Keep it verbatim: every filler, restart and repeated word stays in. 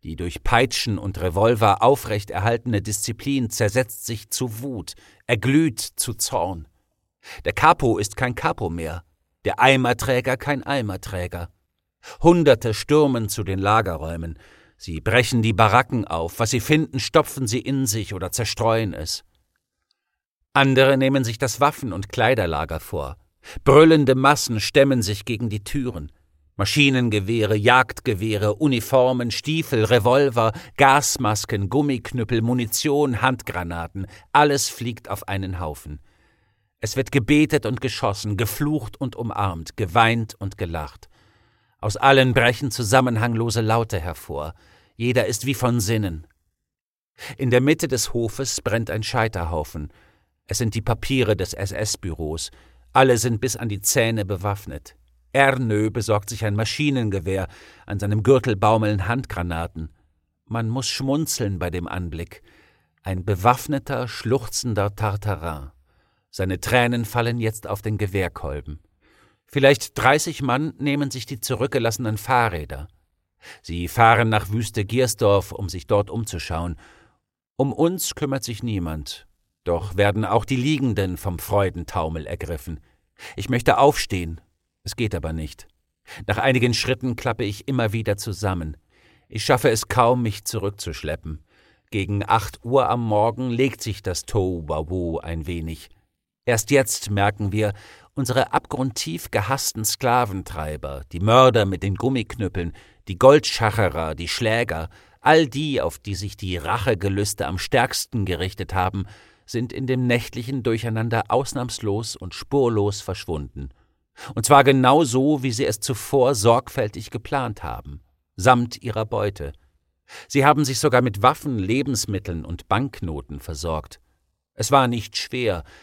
Die durch Peitschen und Revolver aufrechterhaltene Disziplin zersetzt sich zu Wut, erglüht zu Zorn. Der Capo ist kein Capo mehr, der Eimerträger kein Eimerträger. Hunderte stürmen zu den Lagerräumen. Sie brechen die Baracken auf, was sie finden, stopfen sie in sich oder zerstreuen es. Andere nehmen sich das Waffen- und Kleiderlager vor. Brüllende Massen stemmen sich gegen die Türen. Maschinengewehre, Jagdgewehre, Uniformen, Stiefel, Revolver, Gasmasken, Gummiknüppel, Munition, Handgranaten, alles fliegt auf einen Haufen. Es wird gebetet und geschossen, geflucht und umarmt, geweint und gelacht. Aus allen brechen zusammenhanglose Laute hervor. Jeder ist wie von Sinnen. In der Mitte des Hofes brennt ein Scheiterhaufen. Es sind die Papiere des S S-Büros. Alle sind bis an die Zähne bewaffnet. Ernö besorgt sich ein Maschinengewehr, an seinem Gürtel baumeln Handgranaten. Man muss schmunzeln bei dem Anblick. Ein bewaffneter, schluchzender Tartarin. Seine Tränen fallen jetzt auf den Gewehrkolben. Vielleicht dreißig Mann nehmen sich die zurückgelassenen Fahrräder. Sie fahren nach Wüste Giersdorf, um sich dort umzuschauen. Um uns kümmert sich niemand. Doch werden auch die Liegenden vom Freudentaumel ergriffen. Ich möchte aufstehen. Es geht aber nicht. Nach einigen Schritten klappe ich immer wieder zusammen. Ich schaffe es kaum, mich zurückzuschleppen. Gegen acht Uhr am Morgen legt sich das Tohuwabohu ein wenig. Erst jetzt merken wir, unsere abgrundtief gehassten Sklaventreiber, die Mörder mit den Gummiknüppeln, die Goldschacherer, die Schläger, all die, auf die sich die Rachegelüste am stärksten gerichtet haben, sind in dem nächtlichen Durcheinander ausnahmslos und spurlos verschwunden. Und zwar genau so, wie sie es zuvor sorgfältig geplant haben, samt ihrer Beute. Sie haben sich sogar mit Waffen, Lebensmitteln und Banknoten versorgt. Es war nicht schwer,